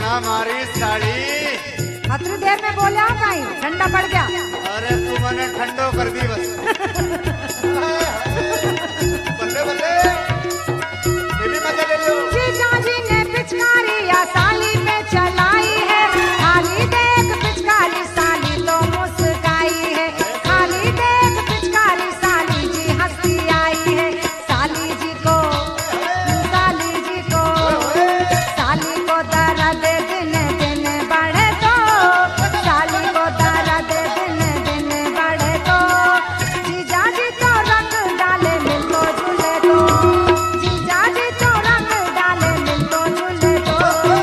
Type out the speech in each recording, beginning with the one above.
सुना मारी साड़ी। कितनी देर में बोले हो भाई, ठंडा पड़ गया। अरे तू मैंने ठंडो कर दी बस। बल्ले बल्ले ये भी मजा ले लो। जीजा जी ने पिचकारी या साली पे चलाई है, खाली देख पिचकारी साली तो मुस्काई है, खाली देख पिचकारी साली जी हंसी आई है। साली जी को दर्द दिन दिन बढ़े तो, साली को दर्द दिन दिन बढ़े तो, जीजा जी तो रंग डाले मिल तो झूले तो, जीजा जी तो रंग डाले मिल तो झूले तो।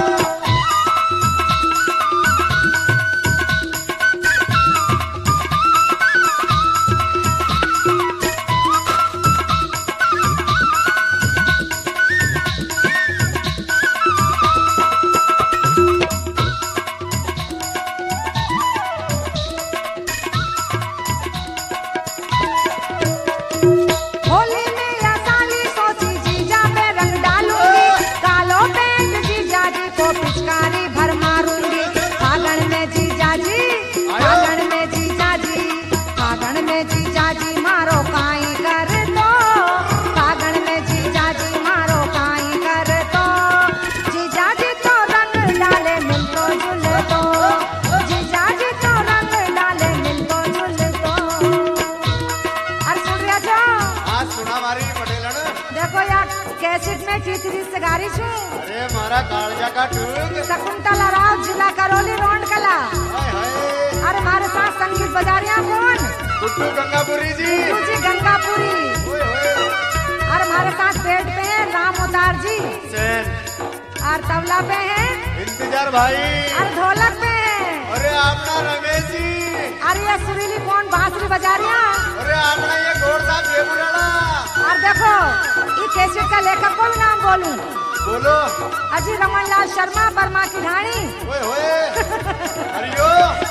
होली में या साली सोची जीजा पे रंग डालूंगी, कालो पेंट जीजा जी को पिचकारी भर मारूंगी। फागण में जीजा जी, फागण में जीजा जी, फागण में जीजा जी मारो काई कर दो, फागण में जीजा जी मारो काई कर दो, जीजा जी तो रंग डाले मिल तो झूले तो, जीजा जी तो रंग डाले मिल तो झूले तो। अरे सुन रहा जो आज सुना मारी पटेलन। देखो यार, कैसेट में चीतरी सगारी छू। अरे मारा कालजा का टूक। शकुंतला राव, जिला करौली, रोड कला। हाय हाय। अरे हमारे साथ संगीत बजारिया कौन? गुड्डू गंगापुरी जी। गुड्डू जी गंगापुरी। ओए ओए। और हमारे साथ पेट पे है राम उतार जी, चैन। और तबला पे है इंतजार भाई। और ढोलक पे है अरे आपना रमेश जी। अरे ये सुरीली कौन बांसुरी बजारिया। अरे आपना ये गोड़ साहब बेबुराड़ा। और देखो ये कैसेट का लेखक को भी नाम बोलूं, बोलो। अजी रमन लाल शर्मा, बर्मा की ढाणी। ओए ओए। हरियो।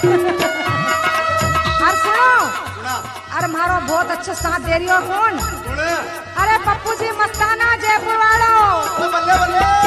और सुनो, सुना। अरे मारो बहुत अच्छा साथ दे रही हो कौन? सुन। अरे पप्पू जी मस्ताना जयपुर वालों। बल्ले बल्ले।